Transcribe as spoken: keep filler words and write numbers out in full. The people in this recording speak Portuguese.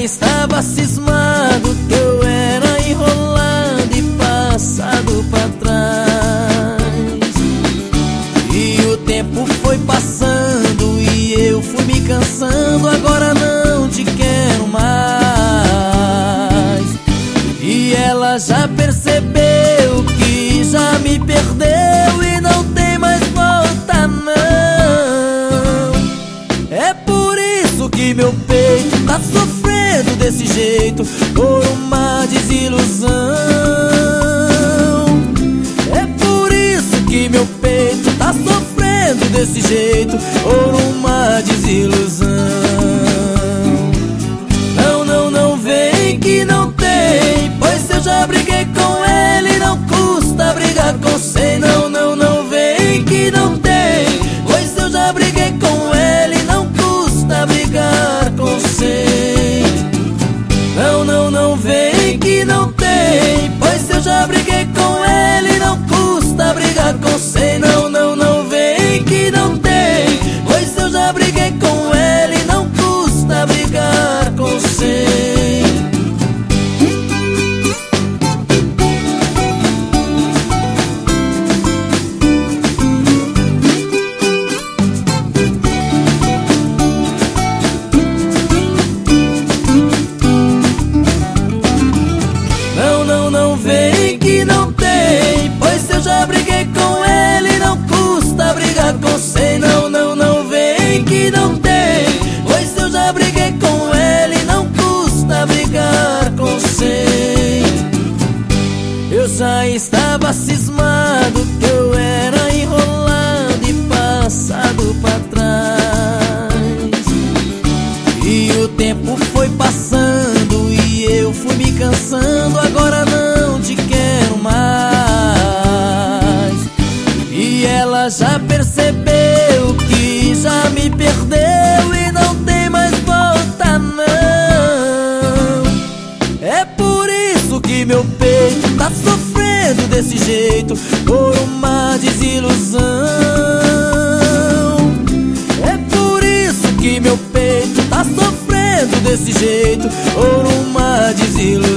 estava cismado que eu era enrolado e passado pra trás. E o tempo foi passando e eu fui me cansando. Agora não te quero mais. E ela já percebeu que já me perdeu e não tem mais volta não. É por isso que meu peito tá sofrendo desse jeito, por uma desilusão. É por isso que meu peito tá sofrendo desse jeito, por uma desilusão. Não, não, não vem que não tem, pois eu já briguei com ele, não custa brigar com você. Não, não, não vem que não tem, pois eu já briguei com ele, não custa brigar com você. Não, não, não vem que não tem, pois eu já briguei com ele, não custa brigar com você. Não, não, não vem que não tem, pois eu já briguei com ele, não custa brigar com você. Não vem que não tem, pois eu já briguei com ele, não custa brigar com você. Não, não, não vem que não tem, pois eu já briguei com ele, não custa brigar com você. Eu já estava cismado que eu era enrolado e passado pra trás. E o tempo foi passando e eu fui me cansando. Agora não te quero mais. E ela já percebeu que já me perdeu e não tem mais volta não. É por isso que meu peito tá sofrendo desse jeito, por uma desilusão. É por isso que meu peito tá sofrendo desse jeito, por uma desilusão.